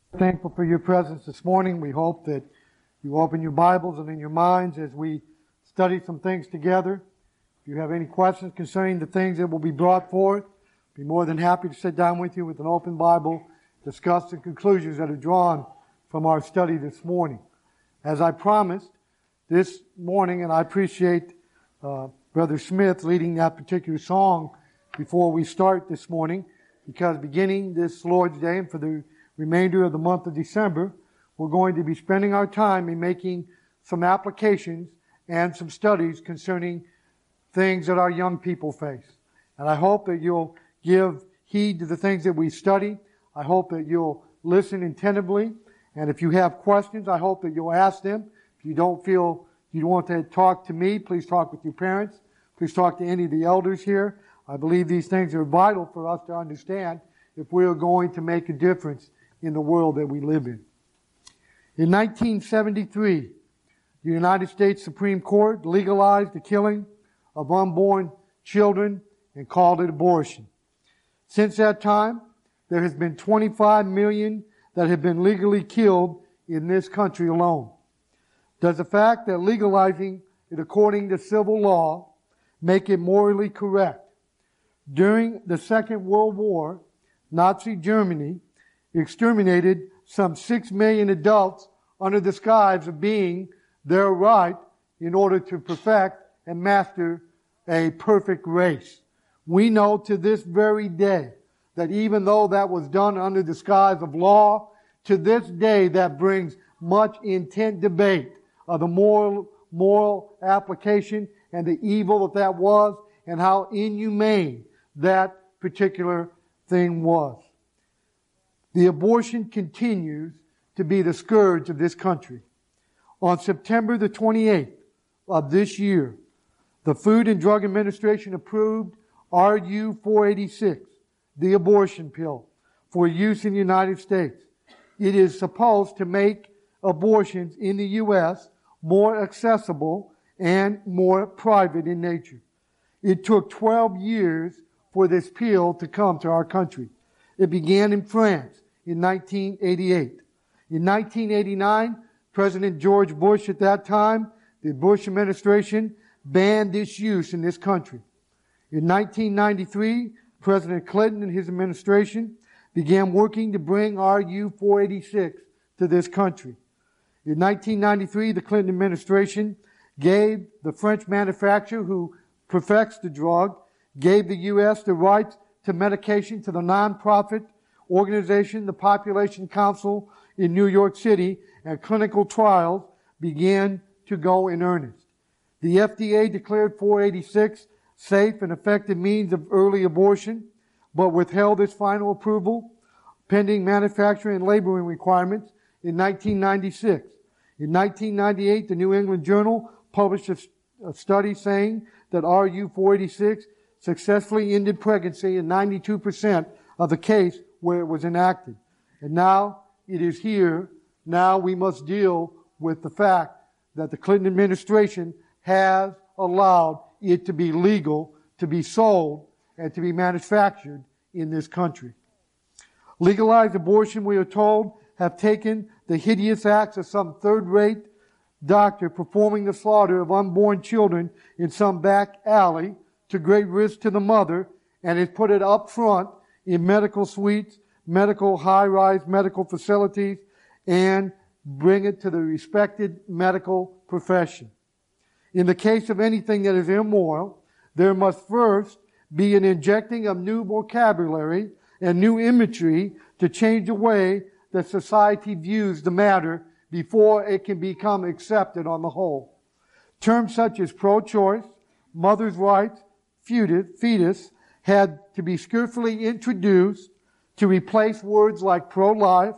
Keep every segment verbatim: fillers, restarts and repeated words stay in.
Thankful for your presence this morning. We hope that you open your Bibles and in your minds as we study some things together. If you have any questions concerning the things that will be brought forth, I'd be more than happy to sit down with you with an open Bible, discuss the conclusions that are drawn from our study this morning. As I promised this morning, and I appreciate uh, Brother Smith leading that particular song before we start this morning, because beginning this Lord's Day and for the remainder of the month of December, we're going to be spending our time in making some applications and some studies concerning things that our young people face. And I hope that you'll give heed to the things that we study. I hope that you'll listen attentively. And if you have questions, I hope that you'll ask them. If you don't feel you want to talk to me, please talk with your parents. Please talk to any of the elders here. I believe these things are vital for us to understand if we are going to make a difference in the world that we live in. In nineteen seventy-three, the United States Supreme Court legalized the killing of unborn children and called it abortion. Since that time, there has been twenty-five million that have been legally killed in this country alone. Does the fact that legalizing it according to civil law make it morally correct? During the Second World War, Nazi Germany exterminated some six million adults under the guise of being their right in order to perfect and master a perfect race. We know to this very day that even though that was done under the guise of law, to this day that brings much intense debate of the moral, moral application and the evil that that was and how inhumane that particular thing was. The abortion continues to be the scourge of this country. On September the twenty-eighth of this year, the Food and Drug Administration approved R U four eighty-six, the abortion pill, for use in the United States. It is supposed to make abortions in the U S more accessible and more private in nature. It took twelve years for this pill to come to our country. It began in France in nineteen eighty-eight. In nineteen eighty-nine, President George Bush at that time, the Bush administration, banned its use in this country. In nineteen ninety-three, President Clinton and his administration began working to bring R U four eighty-six to this country. In nineteen ninety-three, the Clinton administration gave the French manufacturer who perfects the drug, gave the U S the rights to medication to the nonprofit organization, the Population Council in New York City, and clinical trials began to go in earnest. The F D A declared four eighty-six safe and effective means of early abortion, but withheld its final approval pending manufacturing and labeling requirements in nineteen ninety-six. In nineteen ninety-eight, the New England Journal published a, a study saying that R U four eighty-six successfully ended pregnancy in ninety-two percent of the case where it was enacted. And now it is here. Now we must deal with the fact that the Clinton administration has allowed it to be legal, to be sold, and to be manufactured in this country. Legalized abortion, we are told, have taken the hideous acts of some third-rate doctor performing the slaughter of unborn children in some back alley to great risk to the mother, and has put it up front in medical suites, medical high-rise medical facilities, and bring it to the respected medical profession. In the case of anything that is immoral, there must first be an injecting of new vocabulary and new imagery to change the way that society views the matter before it can become accepted on the whole. Terms such as pro-choice, mother's rights, fetus, had to be skillfully introduced to replace words like pro-life,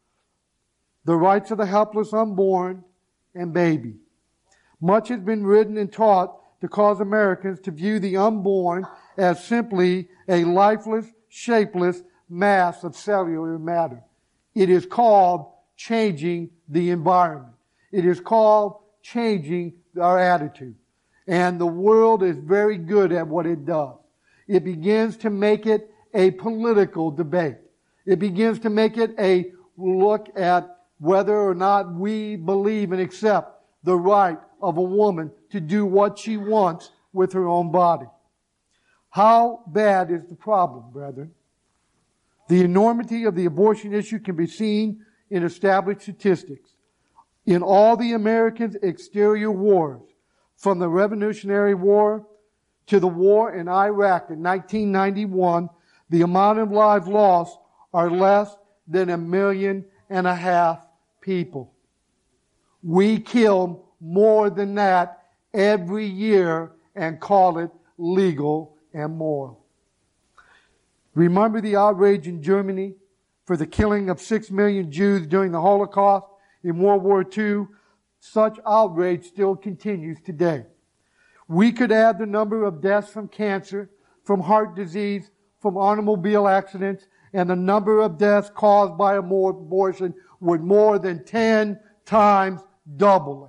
the rights of the helpless unborn, and baby. Much has been written and taught to cause Americans to view the unborn as simply a lifeless, shapeless mass of cellular matter. It is called changing the environment. It is called changing our attitude. And the world is very good at what it does. It begins to make it a political debate. It begins to make it a look at whether or not we believe and accept the right of a woman to do what she wants with her own body. How bad is the problem, brethren? The enormity of the abortion issue can be seen in established statistics. In all the Americans' exterior wars, from the Revolutionary War to the war in Iraq in nineteen ninety-one, the amount of lives lost are less than a million and a half people. We kill more than that every year and call it legal and moral. Remember the outrage in Germany for the killing of six million Jews during the Holocaust in World War Two? Such outrage still continues today. We could add the number of deaths from cancer, from heart disease, from automobile accidents, and the number of deaths caused by abortion would more than ten times double it.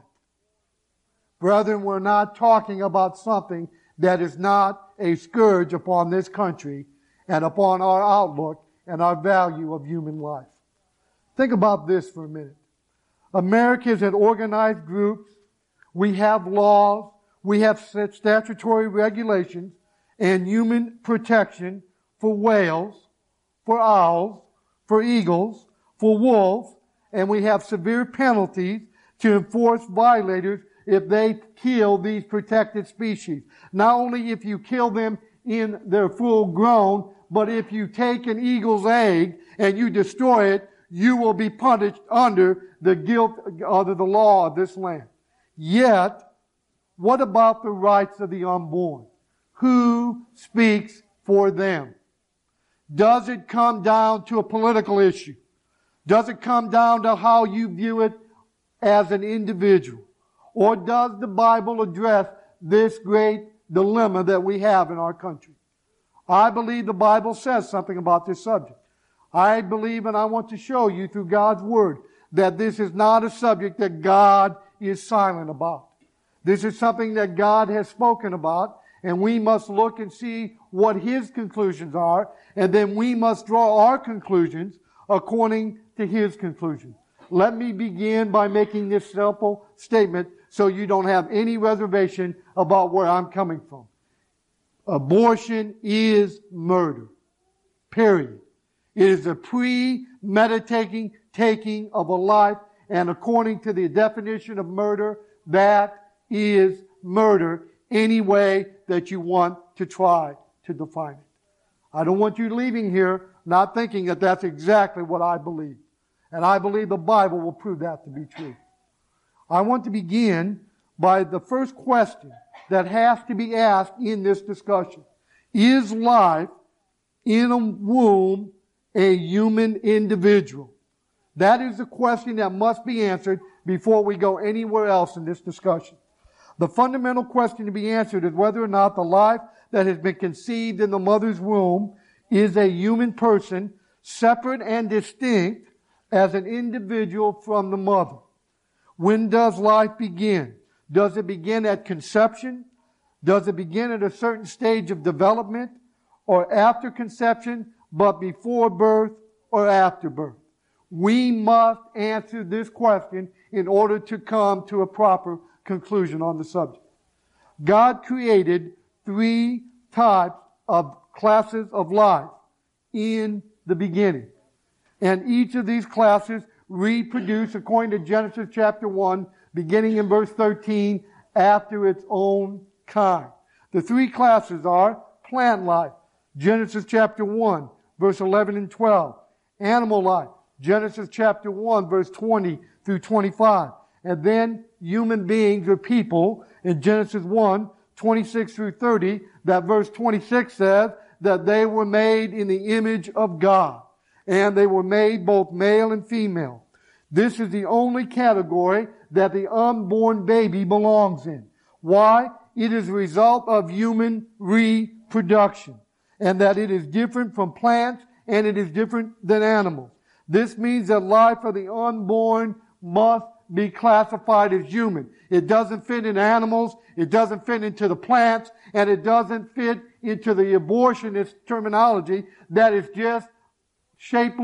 Brethren, we're not talking about something that is not a scourge upon this country and upon our outlook and our value of human life. Think about this for a minute. America is an organized group. We have laws. We have statutory regulations and human protection for whales, for owls, for eagles, for wolves, and we have severe penalties to enforce violators if they kill these protected species. Not only if you kill them in their full grown, but if you take an eagle's egg and you destroy it, you will be punished under the guilt, under the law of this land. Yet, what about the rights of the unborn? Who speaks for them? Does it come down to a political issue? Does it come down to how you view it as an individual? Or does the Bible address this great dilemma that we have in our country? I believe the Bible says something about this subject. I believe, and I want to show you through God's Word, that this is not a subject that God is silent about. This is something that God has spoken about, and we must look and see what His conclusions are, and then we must draw our conclusions according to His conclusions. Let me begin by making this simple statement so you don't have any reservation about where I'm coming from. Abortion is murder. Period. It is a premeditating taking of a life, and according to the definition of murder, that is murder any way that you want to try to define it. I don't want you leaving here not thinking that that's exactly what I believe. And I believe the Bible will prove that to be true. I want to begin by the first question that has to be asked in this discussion. Is life in a womb a human individual? That is the question that must be answered before we go anywhere else in this discussion. The fundamental question to be answered is whether or not the life that has been conceived in the mother's womb is a human person, separate and distinct as an individual from the mother. When does life begin? Does it begin at conception? Does it begin at a certain stage of development? Or after conception, but before birth or after birth? We must answer this question in order to come to a proper conclusion on the subject. God created three types of classes of life in the beginning. And each of these classes reproduce, according to Genesis chapter one, beginning in verse thirteen, after its own kind. The three classes are plant life, Genesis chapter one, verse eleven and twelve. Animal life, Genesis chapter one, verse twenty through twenty-five. And then human beings or people in Genesis one, twenty-six through thirty, that verse twenty-six says that they were made in the image of God. And they were made both male and female. This is the only category that the unborn baby belongs in. Why? It is a result of human reproduction. And that it is different from plants and it is different than animals. This means that life of the unborn must be classified as human. It doesn't fit in animals, it doesn't fit into the plants, and it doesn't fit into the abortionist terminology that is just shapeless,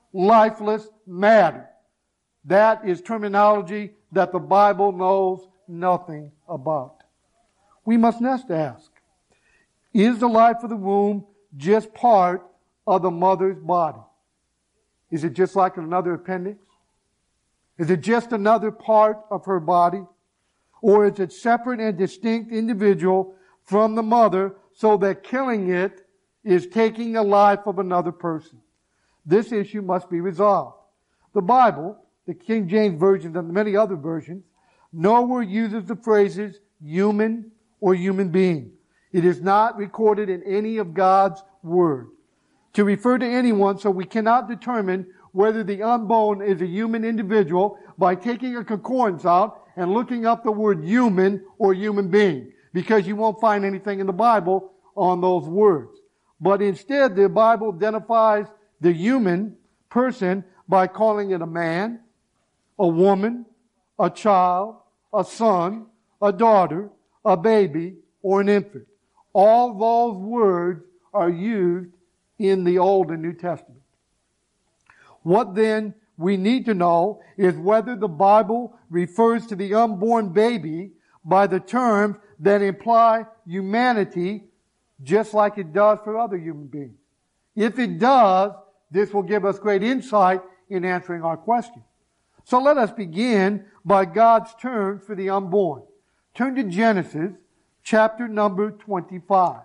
lifeless matter. That is terminology that the Bible knows nothing about. We must next ask, is the life of the womb just part of the mother's body? Is it just like another appendix? Is it just another part of her body? Or is it separate and distinct individual from the mother so that killing it is taking the life of another person? This issue must be resolved. The Bible, the King James Version and many other versions, nowhere uses the phrases human or human being. It is not recorded in any of God's Word to refer to anyone, so we cannot determine whether the unborn is a human individual by taking a concordance out and looking up the word human or human being, because you won't find anything in the Bible on those words. But instead, the Bible identifies the human person by calling it a man, a woman, a child, a son, a daughter, a baby, or an infant. All those words are used in the Old and New Testament. What then we need to know is whether the Bible refers to the unborn baby by the terms that imply humanity, just like it does for other human beings. If it does, this will give us great insight in answering our question. So let us begin by God's terms for the unborn. Turn to Genesis chapter number twenty-five.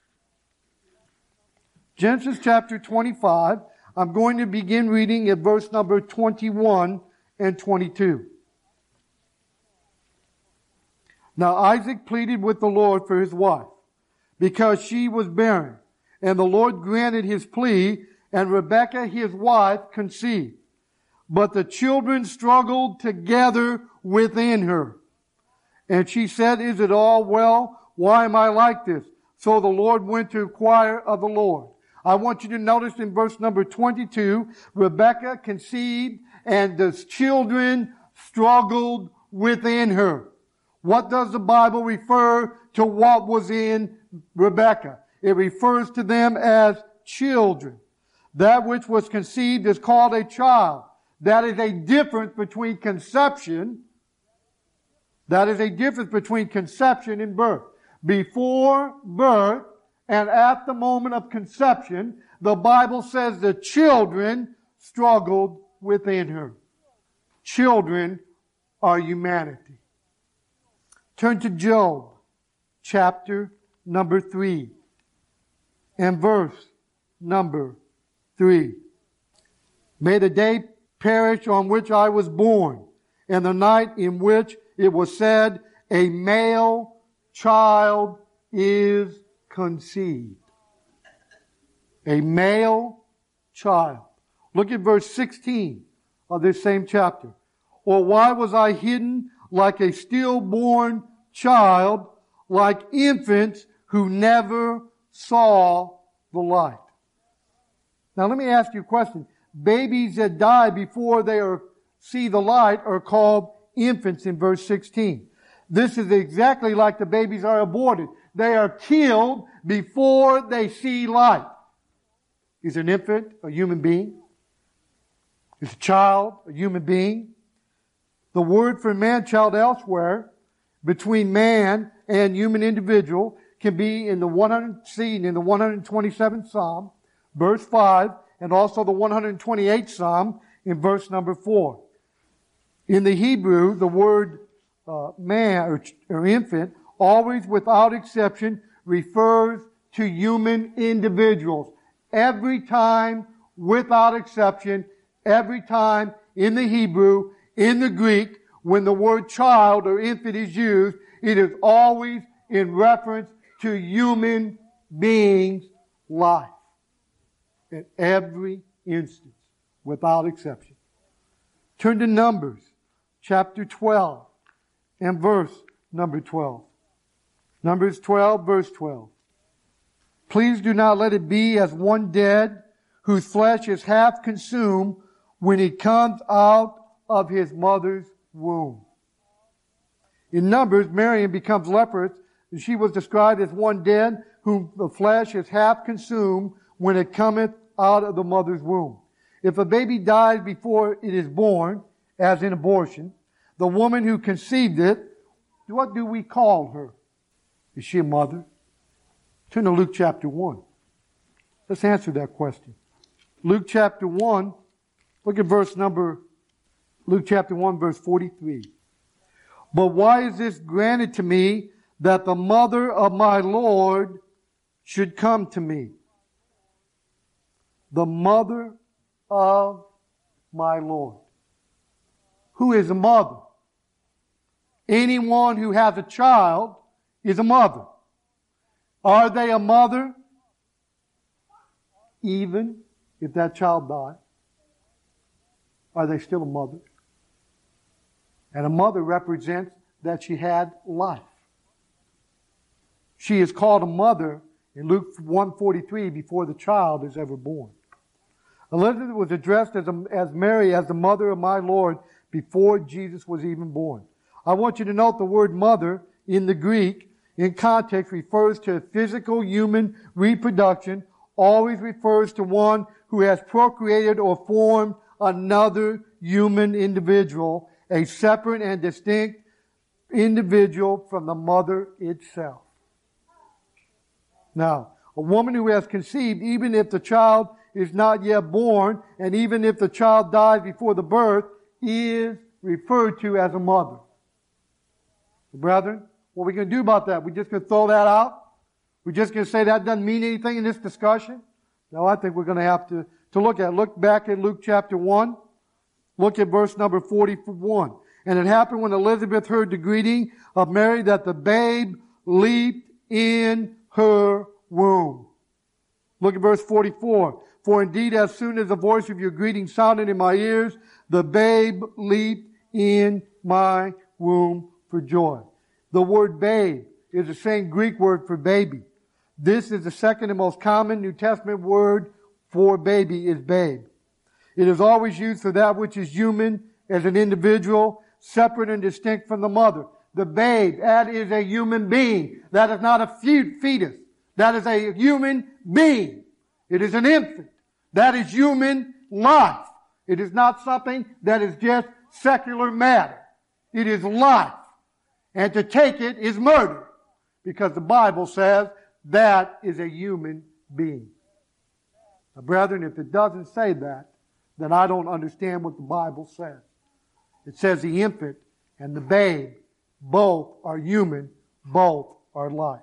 Genesis chapter twenty-five. I'm going to begin reading at verse number twenty-one and twenty-two. Now Isaac pleaded with the Lord for his wife, because she was barren. And the Lord granted his plea, and Rebekah his wife conceived. But the children struggled together within her. And she said, "Is it all well? Why am I like this?" So the Lord went to inquire of the Lord. I want you to notice in verse number twenty-two, Rebekah conceived and the children struggled within her. What does the Bible refer to what was in Rebekah? It refers to them as children. That which was conceived is called a child. That is a difference between conception. That is a difference between conception and birth. Before birth, and at the moment of conception, the Bible says the children struggled within her. Children are humanity. Turn to Job, chapter number three, and verse number three. May the day perish on which I was born, and the night in which it was said, a male child is conceived. A male child. Look at verse sixteen of this same chapter. Or why was I hidden like a stillborn child, like infants who never saw the light? Now let me ask you a question. Babies that die before they are, see the light are called infants in verse sixteen. This is exactly like the babies are aborted. They are killed before they see light. Is an infant a human being? Is a child a human being? The word for man-child elsewhere, between man and human individual, can be in the one hundred seen in the one hundred twenty-seventh Psalm, verse five, and also the one hundred twenty-eighth Psalm in verse number four. In the Hebrew, the word uh, man or, or infant always, without exception, refers to human individuals. Every time, without exception, every time in the Hebrew, in the Greek, when the word child or infant is used, it is always in reference to human beings' life. In every instance, without exception. Turn to Numbers, chapter twelve, and verse number twelve. Numbers twelve, verse twelve. Please do not let it be as one dead, whose flesh is half consumed when he comes out of his mother's womb. In Numbers, Miriam becomes leprous, and she was described as one dead, whom the flesh is half consumed when it cometh out of the mother's womb. If a baby dies before it is born, as in abortion, the woman who conceived it, what do we call her? Is she a mother? Turn to Luke chapter one. Let's answer that question. Luke chapter one, look at verse number, Luke chapter one, verse forty-three. But why is this granted to me that the mother of my Lord should come to me? The mother of my Lord. Who is a mother? Anyone who has a child is a mother. Are they a mother even if that child died? Are they still a mother? And a mother represents that she had life. She is called a mother in Luke one forty-three before the child is ever born. Elizabeth was addressed as, a, as Mary as the mother of my Lord before Jesus was even born. I want you to note the word mother in the Greek in context refers to physical human reproduction, always refers to one who has procreated or formed another human individual, a separate and distinct individual from the mother itself. Now, a woman who has conceived, even if the child is not yet born, and even if the child dies before the birth, is referred to as a mother. Brethren, what are we going to do about that? We're just going to throw that out? We're just going to say that doesn't mean anything in this discussion? No, I think we're going to have to, to look at it. Look back at Luke chapter one. Look at verse number forty-one. And it happened when Elizabeth heard the greeting of Mary that the babe leaped in her womb. Look at verse forty-four. For indeed, as soon as the voice of your greeting sounded in my ears, the babe leaped in my womb for joy. The word babe is the same Greek word for baby. This is the second and most common New Testament word for baby is babe. It is always used for that which is human as an individual, separate and distinct from the mother. The babe, that is a human being. That is not a fetus. That is a human being. It is an infant. That is human life. It is not something that is just secular matter. It is life. And to take it is murder. Because the Bible says that is a human being. Now, brethren, if it doesn't say that, then I don't understand what the Bible says. It says the infant and the babe, both are human, both are life.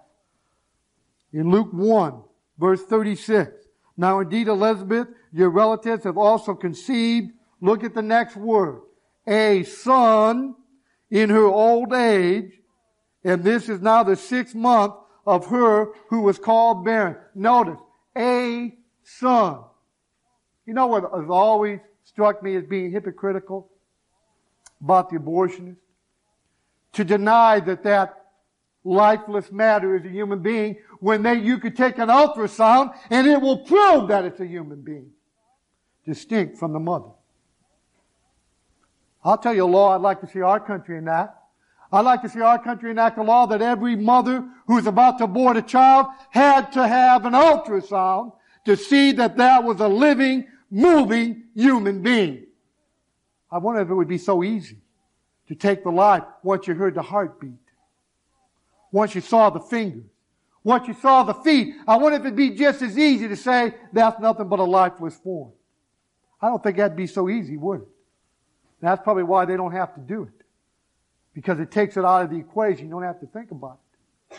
In Luke one, verse thirty-six, now indeed Elizabeth, your relatives have also conceived, look at the next word, a son in her old age, and this is now the sixth month of her who was called barren. Notice, a son. You know what has always struck me as being hypocritical about the abortionist? To deny that that lifeless matter is a human being when they, you could take an ultrasound and it will prove that it's a human being, distinct from the mother. I'll tell you a law I'd like to see our country enact. I'd like to see our country enact a law that every mother who's about to abort a child had to have an ultrasound to see that that was a living, moving human being. I wonder if it would be so easy to take the life once you heard the heartbeat, once you saw the fingers, once you saw the feet. I wonder if it'd be just as easy to say that's nothing but a lifeless form. I don't think that'd be so easy, would it? That's probably why they don't have to do it. Because it takes it out of the equation. You don't have to think about it.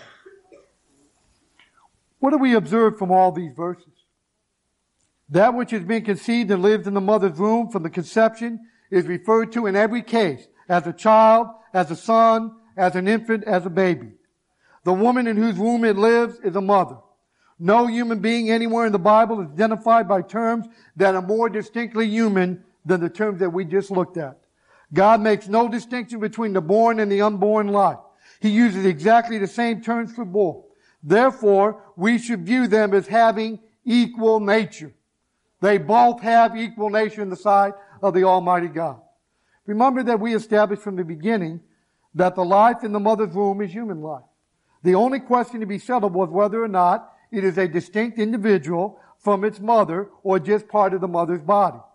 What do we observe from all these verses? That which has been conceived and lived in the mother's womb from the conception is referred to in every case as a child, as a son, as an infant, as a baby. The woman in whose womb it lives is a mother. No human being anywhere in the Bible is identified by terms that are more distinctly human than the terms that we just looked at. God makes no distinction between the born and the unborn life. He uses exactly the same terms for both. Therefore, we should view them as having equal nature. They both have equal nature in the sight of the Almighty God. Remember that we established from the beginning that the life in the mother's womb is human life. The only question to be settled was whether or not it is a distinct individual from its mother or just part of the mother's body.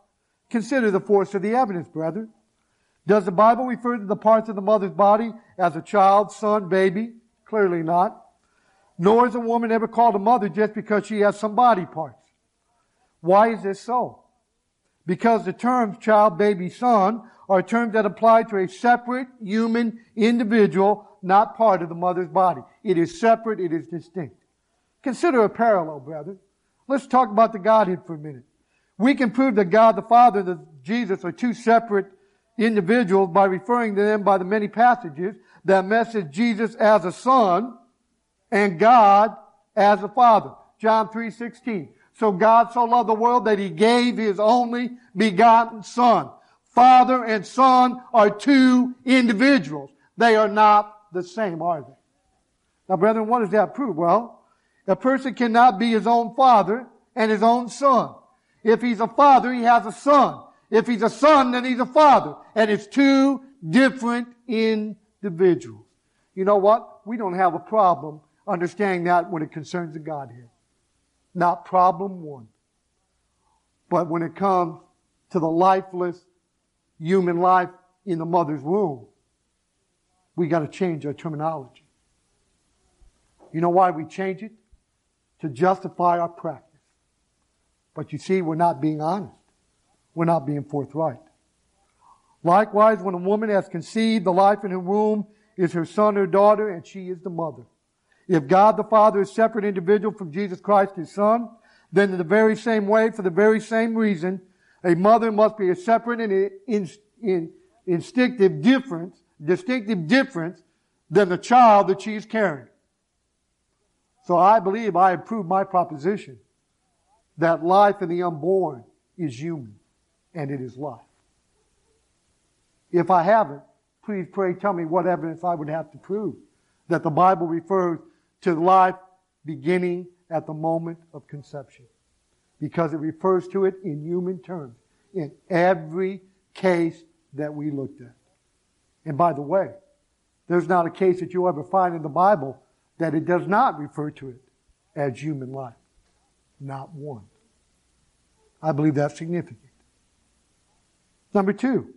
Consider the force of the evidence, brethren. Does the Bible refer to the parts of the mother's body as a child, son, baby? Clearly not. Nor is a woman ever called a mother just because she has some body parts. Why is this so? Because the terms child, baby, son are terms that apply to a separate human individual, not part of the mother's body. It is separate, it is distinct. Consider a parallel, brethren. Let's talk about the Godhead for a minute. We can prove that God the Father and Jesus are two separate individuals by referring to them by the many passages that message Jesus as a son and God as a father. John three sixteen. So God so loved the world that He gave His only begotten Son. Father and Son are two individuals. They are not the same, are they? Now, brethren, what does that prove? Well, a person cannot be his own father and his own son. If he's a father, he has a son. If he's a son, then he's a father. And it's two different individuals. You know what? We don't have a problem understanding that when it concerns the Godhead. Not problem one. But when it comes to the lifeless human life in the mother's womb, we got to change our terminology. You know why we change it? To justify our practice. But you see, we're not being honest. We're not being forthright. Likewise, when a woman has conceived, the life in her womb is her son or daughter, and she is the mother. If God the Father is a separate individual from Jesus Christ, His Son, then in the very same way, for the very same reason, a mother must be a separate and in, in, instinctive difference, distinctive difference than the child that she is carrying. So I believe I have proved my proposition that life in the unborn is human, and it is life. If I haven't, please pray tell me what evidence I would have to prove that the Bible refers to life beginning at the moment of conception. Because it refers to it in human terms in every case that we looked at. And by the way, there's not a case that you'll ever find in the Bible that it does not refer to it as human life. Not one. I believe that's significant. Number two,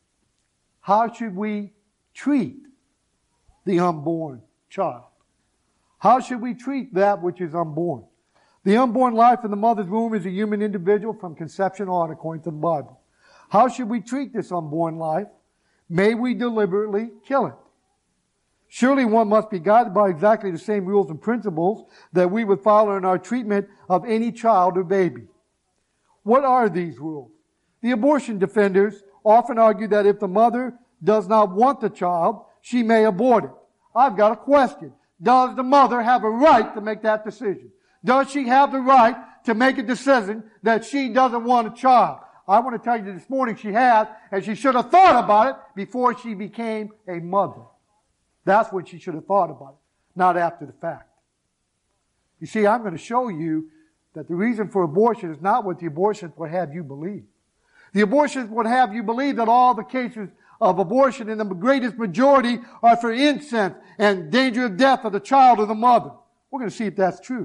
how should we treat the unborn child? How should we treat that which is unborn? The unborn life in the mother's womb is a human individual from conception on, according to the Bible. How should we treat this unborn life? May we deliberately kill it? Surely one must be guided by exactly the same rules and principles that we would follow in our treatment of any child or baby. What are these rules? The abortion defenders often argue that if the mother does not want the child, she may abort it. I've got a question. Does the mother have a right to make that decision? Does she have the right to make a decision that she doesn't want a child? I want to tell you this morning she has, and she should have thought about it before she became a mother. That's when she should have thought about it, not after the fact. You see, I'm going to show you that the reason for abortion is not what the abortionists would have you believe. The abortionists would have you believe that all the cases of abortion in the greatest majority are for incest and danger of death of the child or the mother. We're going to see if that's true.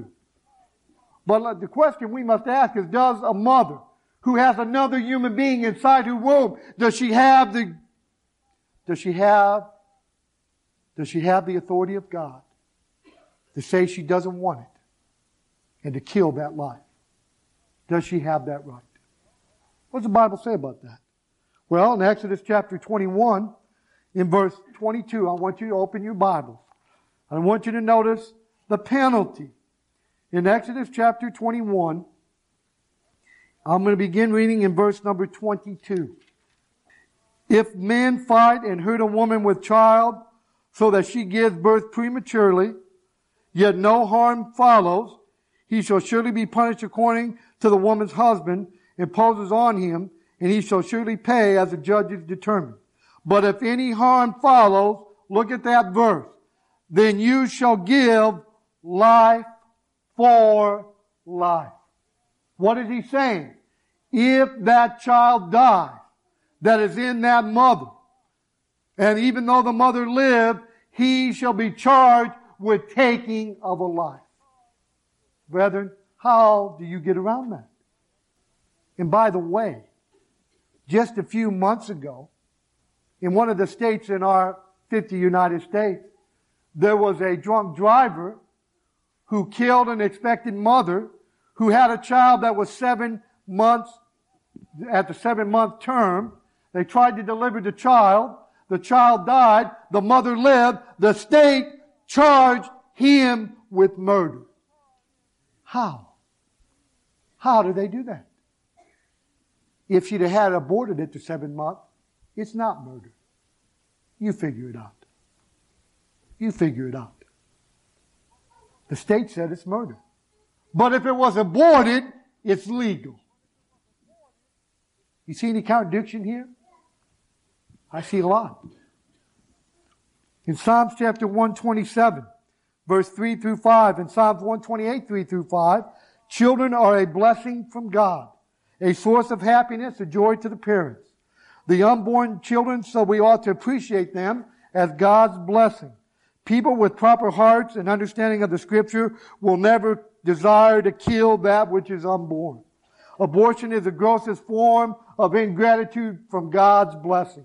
But the question we must ask is, does a mother who has another human being inside her womb, does she have the, does she have, does she have the authority of God to say she doesn't want it and to kill that life? Does she have that right? What does the Bible say about that? Well, in Exodus chapter twenty-one, in verse twenty-two, I want you to open your Bibles. I want you to notice the penalty. In Exodus chapter twenty-one, I'm going to begin reading in verse number twenty-two. If men fight and hurt a woman with child so that she gives birth prematurely, yet no harm follows, he shall surely be punished according to the woman's husband imposes on him, and he shall surely pay as the judges determine. But if any harm follows, look at that verse, then you shall give life for life. What is he saying? If that child dies that is in that mother, and even though the mother lived, he shall be charged with taking of a life. Brethren, how do you get around that? And by the way, just a few months ago, in one of the states in our fifty United States, there was a drunk driver who killed an expectant mother who had a child that was seven months, at the seven month term. They tried to deliver the child. The child died. The mother lived. The state charged him with murder. How? How did they do that? If she'd have had aborted at the seven month, it's not murder. You figure it out. You figure it out. The state said it's murder. But if it was aborted, it's legal. You see any contradiction here? I see a lot. In Psalms chapter one twenty-seven, verse three through five, and Psalms one twenty-eight, three through five, children are a blessing from God, a source of happiness, a joy to the parents. The unborn children, so we ought to appreciate them as God's blessing. People with proper hearts and understanding of the Scripture will never desire to kill that which is unborn. Abortion is the grossest form of ingratitude from God's blessing.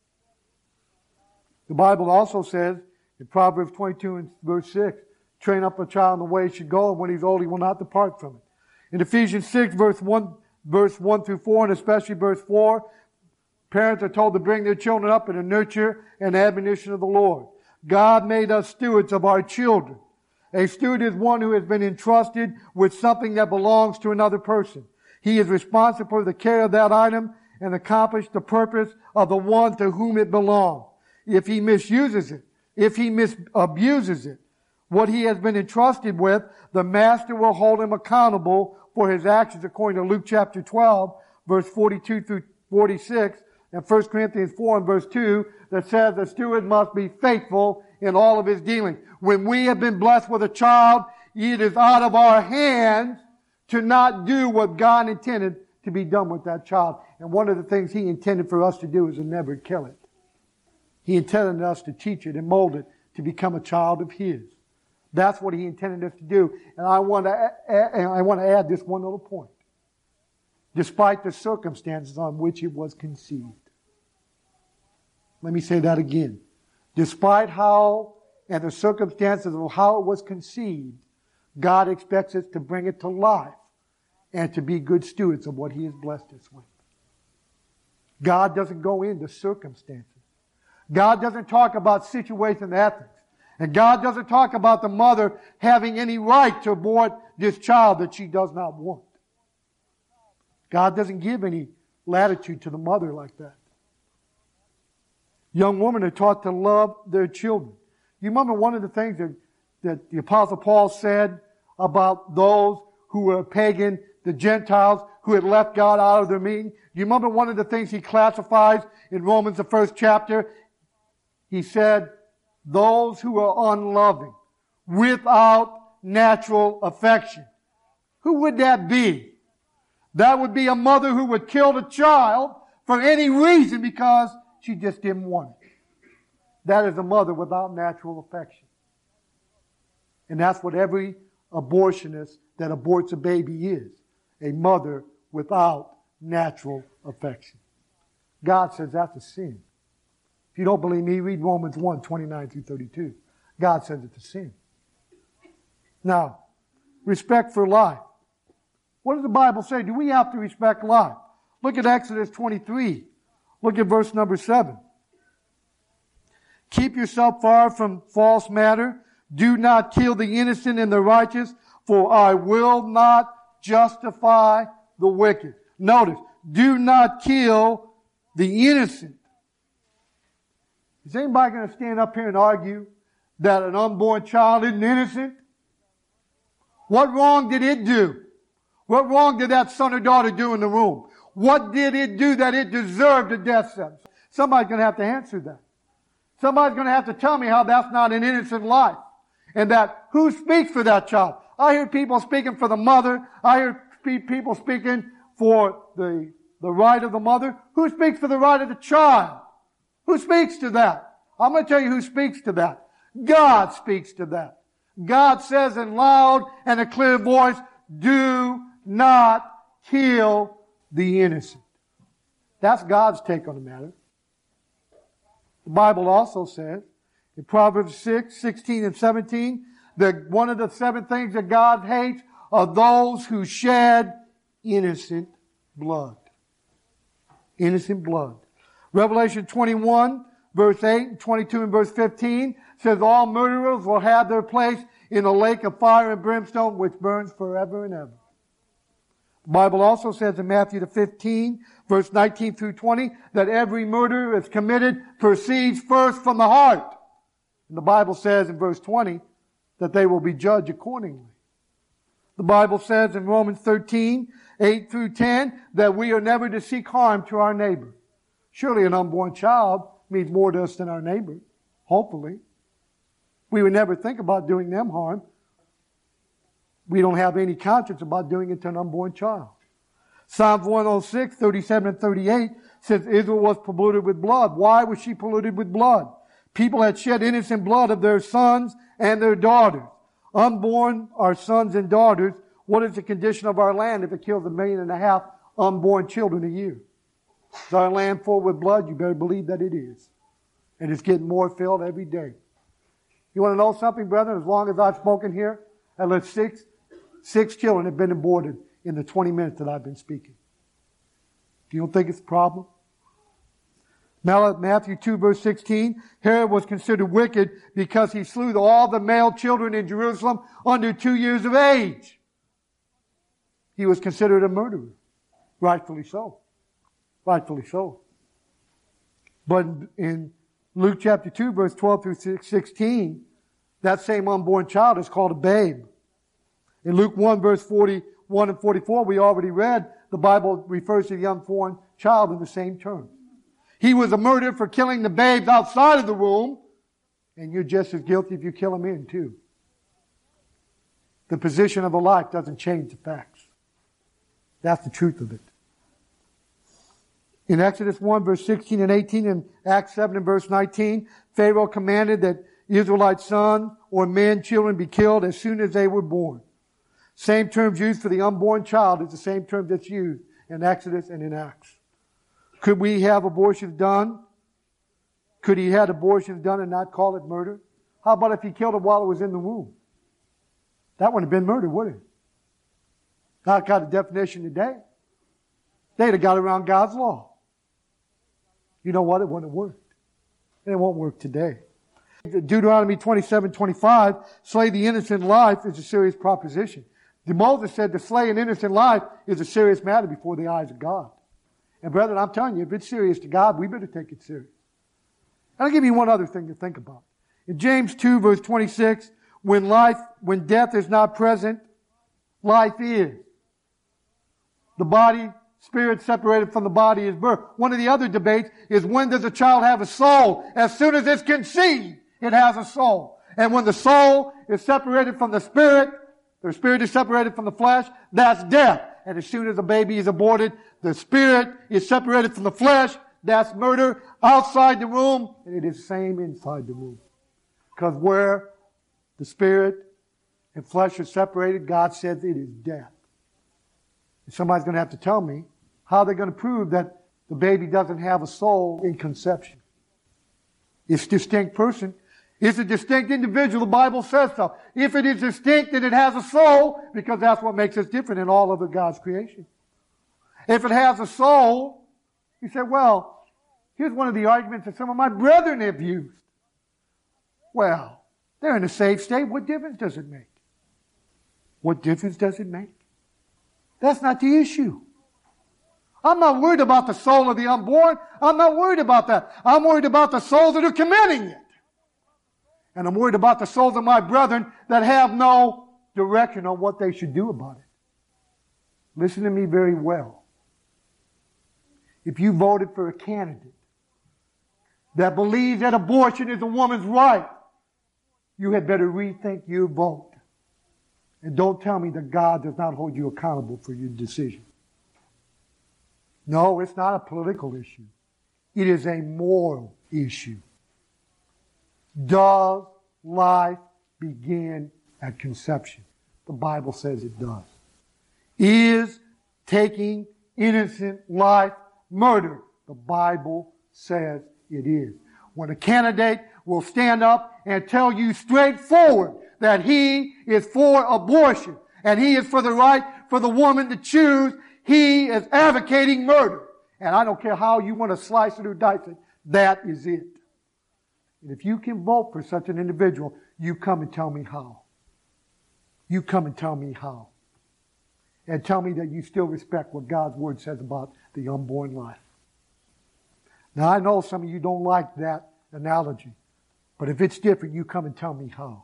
The Bible also says in Proverbs twenty-two and verse six, train up a child in the way he should go, and when he's old he will not depart from it. In Ephesians six, verse one, verse one through four, and especially verse four, parents are told to bring their children up in the nurture and admonition of the Lord. God made us stewards of our children. A steward is one who has been entrusted with something that belongs to another person. He is responsible for the care of that item and accomplish the purpose of the one to whom it belongs. If he misuses it, if he misabuses it, what he has been entrusted with, the master will hold him accountable for his actions, according to Luke chapter twelve, verse forty-two through forty-six, and First Corinthians four and verse two, that says the steward must be faithful in all of his dealings. When we have been blessed with a child, it is out of our hands to not do what God intended to be done with that child. And one of the things He intended for us to do is to never kill it. He intended us to teach it and mold it to become a child of His. That's what He intended us to do. And I want to, I want to add this one little point. Despite the circumstances on which it was conceived. Let me say that again. Despite how and the circumstances of how it was conceived, God expects us to bring it to life and to be good stewards of what He has blessed us with. God doesn't go into circumstances. God doesn't talk about situation ethics. And God doesn't talk about the mother having any right to abort this child that she does not want. God doesn't give any latitude to the mother like that. Young women are taught to love their children. You remember one of the things that, that the Apostle Paul said about those who were pagan, the Gentiles who had left God out of their meeting? You remember one of the things he classifies in Romans, the first chapter? He said, those who are unloving, without natural affection. Who would that be? That would be a mother who would kill the child for any reason because she just didn't want it. That is a mother without natural affection. And that's what every abortionist that aborts a baby is. A mother without natural affection. God says that's a sin. If you don't believe me, read Romans one, twenty-nine through thirty-two. God says it's a sin. Now, respect for life. What does the Bible say? Do we have to respect life? Look at Exodus twenty-three. Look at verse number seven. Keep yourself far from false matter. Do not kill the innocent and the righteous, for I will not justify the wicked. Notice, do not kill the innocent. Is anybody going to stand up here and argue that an unborn child isn't innocent? What wrong did it do? What wrong did that son or daughter do in the room? What did it do that it deserved a death sentence? Somebody's going to have to answer that. Somebody's going to have to tell me how that's not an innocent life. And that who speaks for that child? I hear people speaking for the mother. I hear people speaking for the, the right of the mother. Who speaks for the right of the child? Who speaks to that? I'm going to tell you who speaks to that. God speaks to that. God says in loud and a clear voice, do not kill the innocent. That's God's take on the matter. The Bible also says in Proverbs six, sixteen and seventeen that one of the seven things that God hates are those who shed innocent blood. Innocent blood. Revelation twenty-one, verse eight, and twenty-two and verse fifteen says all murderers will have their place in a lake of fire and brimstone which burns forever and ever. The Bible also says in Matthew the fifteen, verse nineteen through twenty, that every murder is committed proceeds first from the heart. And the Bible says in verse twenty that they will be judged accordingly. The Bible says in Romans thirteen, eight through ten, that we are never to seek harm to our neighbor. Surely an unborn child means more to us than our neighbor. Hopefully. We would never think about doing them harm. We don't have any conscience about doing it to an unborn child. Psalms one oh six, thirty-seven and thirty-eight says Israel was polluted with blood. Why was she polluted with blood? People had shed innocent blood of their sons and their daughters. Unborn are sons and daughters. What is the condition of our land if it kills a million and a half unborn children a year? Is our land full with blood? You better believe that it is. And it's getting more filled every day. You want to know something, brethren? As long as I've spoken here, at least six, six children have been aborted in the twenty minutes that I've been speaking. You don't think it's a problem? Matthew two, verse sixteen, Herod was considered wicked because he slew all the male children in Jerusalem under two years of age. He was considered a murderer. Rightfully so. Rightfully so. But in Luke chapter two, verse twelve through sixteen, that same unborn child is called a babe. In Luke one, verse forty-one and forty-four, we already read, the Bible refers to the unborn child in the same terms. He was a murderer for killing the babes outside of the womb, and you're just as guilty if you kill them in too. The position of a life doesn't change the facts. That's the truth of it. In Exodus one, verse sixteen and eighteen, and Acts seven and verse nineteen, Pharaoh commanded that Israelite sons or men, children be killed as soon as they were born. Same terms used for the unborn child is the same term that's used in Exodus and in Acts. Could we have abortions done? Could he have abortions done and not call it murder? How about if he killed it while it was in the womb? That wouldn't have been murder, would it? Not got a definition today. They'd have got around God's law. You know what? It wouldn't have worked. And it won't work today. Deuteronomy twenty-seven, twenty-five, slay the innocent life is a serious proposition. Moses said to slay an innocent life is a serious matter before the eyes of God. And brethren, I'm telling you, if it's serious to God, we better take it serious. And I'll give you one other thing to think about. In James two, verse twenty-six, when life, when death is not present, life is. The body, spirit separated from the body is birth. One of the other debates is when does a child have a soul? As soon as it's conceived, it has a soul. And when the soul is separated from the spirit, the spirit is separated from the flesh, that's death. And as soon as a baby is aborted, the spirit is separated from the flesh, that's murder outside the womb, and it is the same inside the womb. Because where the spirit and flesh are separated, God says it is death. And somebody's going to have to tell me how they're going to prove that the baby doesn't have a soul in conception. It's a distinct person. It's a distinct individual. The Bible says so. If it is distinct, then it has a soul, because that's what makes us different in all of God's creation. If it has a soul, you say, well, here's one of the arguments that some of my brethren have used. Well, they're in a saved state. What difference does it make? What difference does it make? That's not the issue. I'm not worried about the soul of the unborn. I'm not worried about that. I'm worried about the souls that are committing it. And I'm worried about the souls of my brethren that have no direction on what they should do about it. Listen to me very well. If you voted for a candidate that believes that abortion is a woman's right, you had better rethink your vote. And don't tell me that God does not hold you accountable for your decision. No, it's not a political issue. It is a moral issue. Does life begin at conception? The Bible says it does. Is taking innocent life murder? the Bible says it is. When a candidate will stand up and tell you straightforward that he is for abortion and he is for the right for the woman to choose, he is advocating murder. And I don't care how you want to slice it or dice it, that is it. And if you can vote for such an individual, you come and tell me how. You come and tell me how. And tell me that you still respect what God's Word says about the unborn life. Now, I know some of you don't like that analogy, but if it's different, you come and tell me how.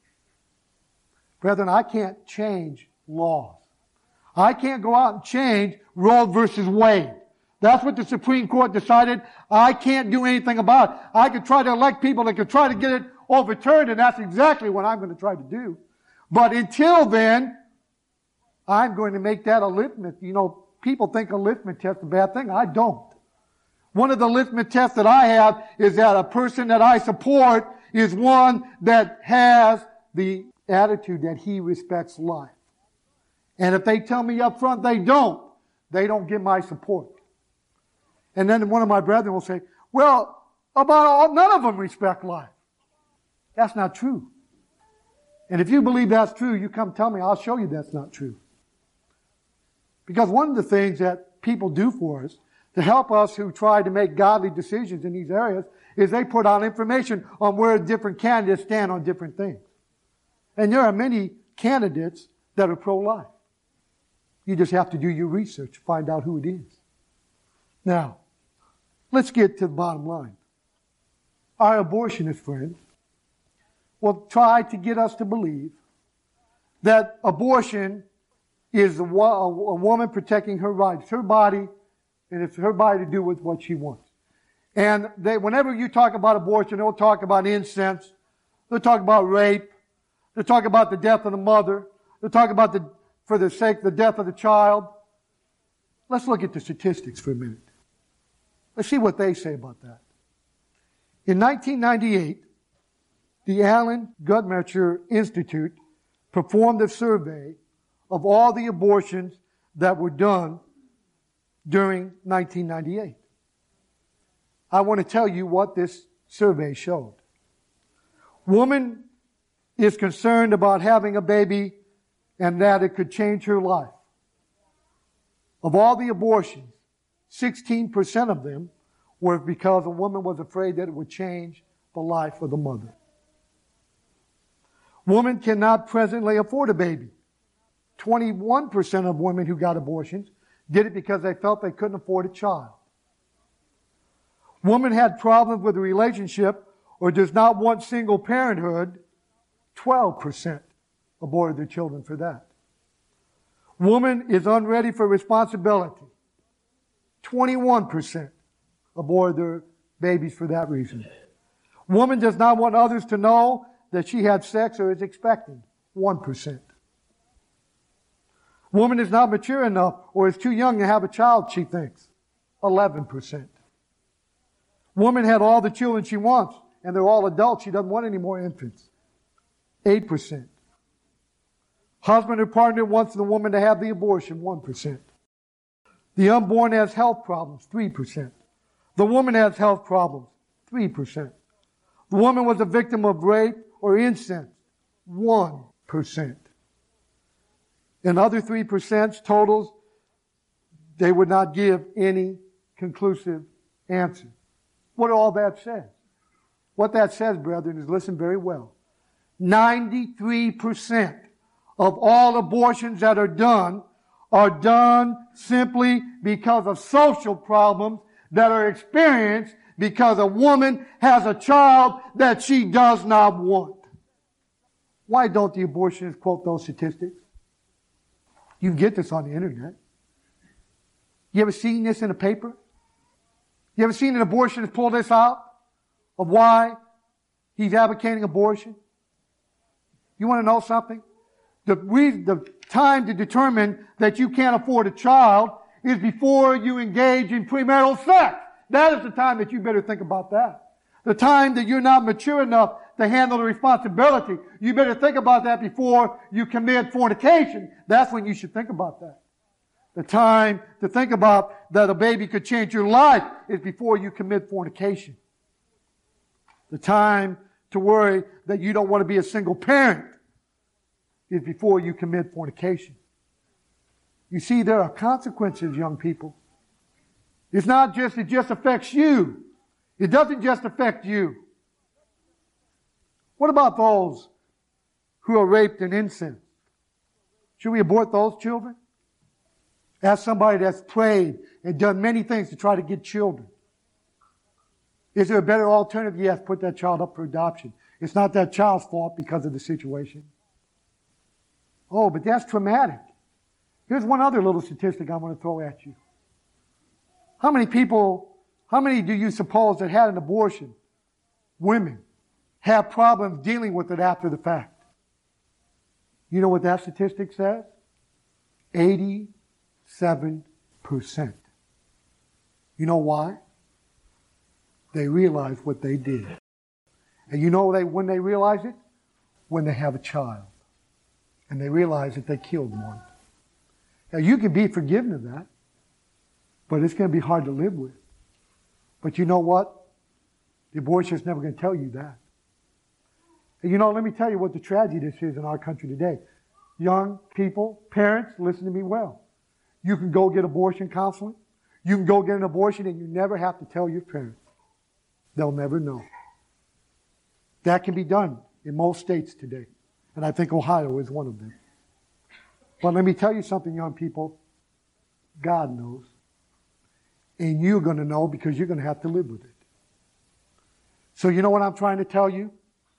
Brethren, I can't change laws. I can't go out and change Roe versus Wade. That's what the Supreme Court decided. I can't do anything about it. I could try to elect people that could try to get it overturned, and that's exactly what I'm going to try to do. But until then, I'm going to make that a litmus. You know, people think a litmus test is a bad thing. I don't. One of the litmus tests that I have is that a person that I support is one that has the attitude that he respects life. And if they tell me up front they don't, they don't get my support. And then one of my brethren will say, well, about all, none of them respect life. That's not true. And if you believe that's true, you come tell me, I'll show you that's not true. Because one of the things that people do for us to help us who try to make godly decisions in these areas is they put out information on where different candidates stand on different things. And there are many candidates that are pro-life. You just have to do your research to find out who it is. Now, let's get to the bottom line. Our abortionist friends will try to get us to believe that abortion is a, a, a woman protecting her rights, her body, and it's her body to do with what she wants. And they, whenever you talk about abortion, they'll talk about incest, they'll talk about rape, they'll talk about the death of the mother, they'll talk about the, for the sake, the death of the child. Let's look at the statistics for a minute. Let's see what they say about that. In nineteen ninety-eight, the Allen Guttmacher Institute performed a survey of all the abortions that were done during nineteen ninety-eight. I want to tell you what this survey showed. Woman is concerned about having a baby and that it could change her life. Of all the abortions, sixteen percent of them were because a woman was afraid that it would change the life of the mother. Woman cannot presently afford a baby. twenty-one percent of women who got abortions did it because they felt they couldn't afford a child. Woman had problems with a relationship or does not want single parenthood. twelve percent aborted their children for that. Woman is unready for responsibility. twenty-one percent aborted their babies for that reason. Woman does not want others to know that she had sex or is expecting. one percent. Woman is not mature enough or is too young to have a child, she thinks. eleven percent. Woman had all the children she wants, and they're all adults. She doesn't want any more infants. eight percent. Husband or partner wants the woman to have the abortion. one percent. The unborn has health problems. three percent. The woman has health problems. three percent. The woman was a victim of rape or incest. one percent. And other three percent totals, they would not give any conclusive answer. What all that says? What that says, brethren, is listen very well. ninety-three percent of all abortions that are done are done simply because of social problems that are experienced because a woman has a child that she does not want. Why don't the abortionists quote those statistics? You can get this on the internet. You ever seen this in a paper? You ever seen an abortionist pull this out of why he's advocating abortion? You want to know something? The reason, the time to determine that you can't afford a child is before you engage in premarital sex. That is the time that you better think about that. The time that you're not mature enough to handle the responsibility. You better think about that before you commit fornication. That's when you should think about that. The time to think about that a baby could change your life is before you commit fornication. The time to worry that you don't want to be a single parent is before you commit fornication. You see, there are consequences, young people. It's not just, it just affects you. It doesn't just affect you. What about those who are raped and incensed? Should we abort those children? Ask somebody that's prayed and done many things to try to get children. Is there a better alternative? Yes, put that child up for adoption. It's not that child's fault because of the situation. Oh, but that's traumatic. Here's one other little statistic I want to throw at you. How many people, how many do you suppose that had an abortion, women, have problems dealing with it after the fact? You know what that statistic says? eighty-seven percent. You know why? They realize what they did. And you know they when they realize it? When they have a child. And they realize that they killed one. Now you can be forgiven of that, but it's going to be hard to live with. But you know what? The abortionist never going to tell you that. And you know, let me tell you what the tragedy this is in our country today. Young people, parents, listen to me well. You can go get abortion counseling. You can go get an abortion and you never have to tell your parents. They'll never know. That can be done in most states today. And I think Ohio is one of them. But let me tell you something, young people. God knows. And you're going to know because you're going to have to live with it. So you know what I'm trying to tell you?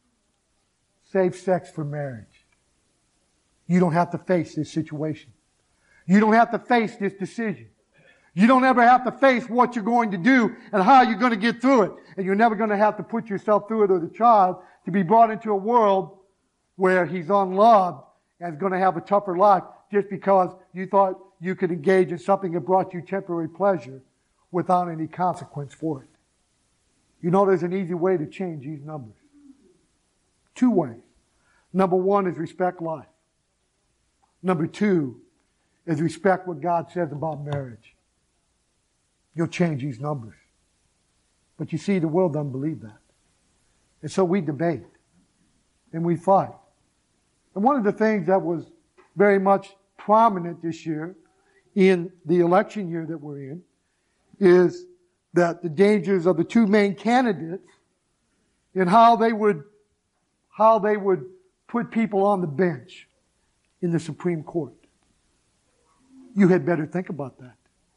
Save sex for marriage. You don't have to face this situation. You don't have to face this decision. You don't ever have to face what you're going to do and how you're going to get through it. And you're never going to have to put yourself through it or the child to be brought into a world where he's unloved and is going to have a tougher life just because you thought you could engage in something that brought you temporary pleasure without any consequence for it. You know there's an easy way to change these numbers. Two ways. Number one is respect life. Number two is respect what God says about marriage. You'll change these numbers. But you see, the world doesn't believe that. And so we debate. And we fight. And one of the things that was very much prominent this year in the election year that we're in is that the dangers of the two main candidates and how they would how they would put people on the bench in the Supreme Court. You had better think about that.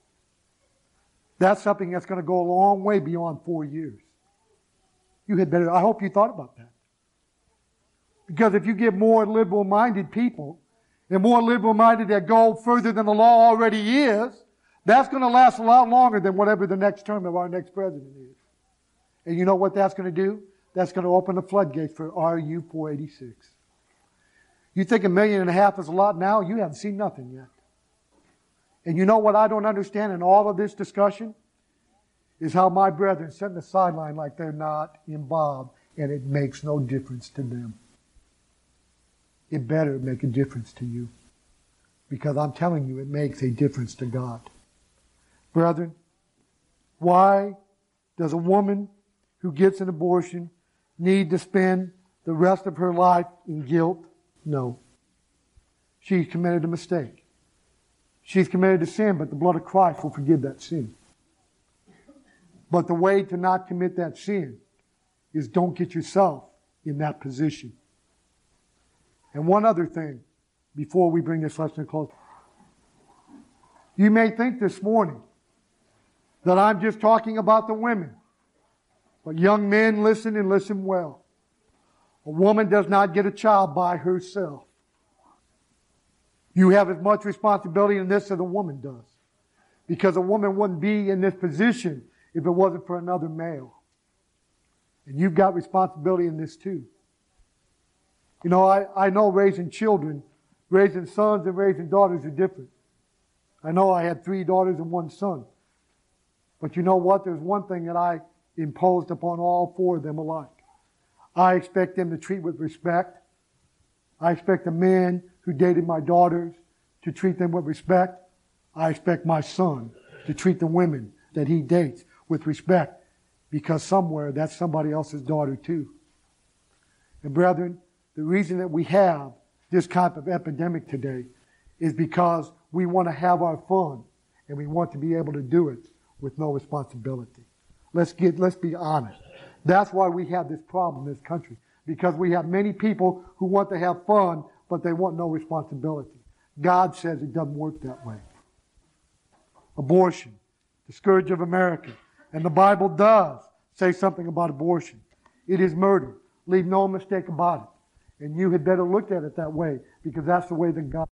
That's something that's going to go a long way beyond four years. You had better, I hope you thought about that. Because if you get more liberal-minded people, and more liberal-minded that go further than the law already is, that's going to last a lot longer than whatever the next term of our next president is. And you know what that's going to do? That's going to open the floodgates for R U four eighty-six. You think a million and a half is a lot now? You haven't seen nothing yet. And you know what I don't understand in all of this discussion? Is how my brethren sit in the sideline like they're not involved, and it makes no difference to them. It better make a difference to you. Because I'm telling you, it makes a difference to God. Brethren, why does a woman who gets an abortion need to spend the rest of her life in guilt? No. She's committed a mistake. She's committed a sin, but the blood of Christ will forgive that sin. But the way to not commit that sin is don't get yourself in that position. And one other thing, before we bring this lesson to close. You may think this morning that I'm just talking about the women. But young men, listen and listen well. A woman does not get a child by herself. You have as much responsibility in this as a woman does. Because a woman wouldn't be in this position if it wasn't for another male. And you've got responsibility in this too. You know, I, I know raising children, raising sons and raising daughters are different. I know I had three daughters and one son. But you know what? There's one thing that I imposed upon all four of them alike. I expect them to treat with respect. I expect the men who dated my daughters to treat them with respect. I expect my son to treat the women that he dates with respect, because somewhere that's somebody else's daughter too. And brethren, the reason that we have this type of epidemic today is because we want to have our fun and we want to be able to do it with no responsibility. Let's get, let's be honest. That's why we have this problem in this country, because we have many people who want to have fun, but they want no responsibility. God says it doesn't work that way. Abortion, the scourge of America. And the Bible does say something about abortion. It is murder. Leave no mistake about it. And you had better look at it that way, because that's the way that God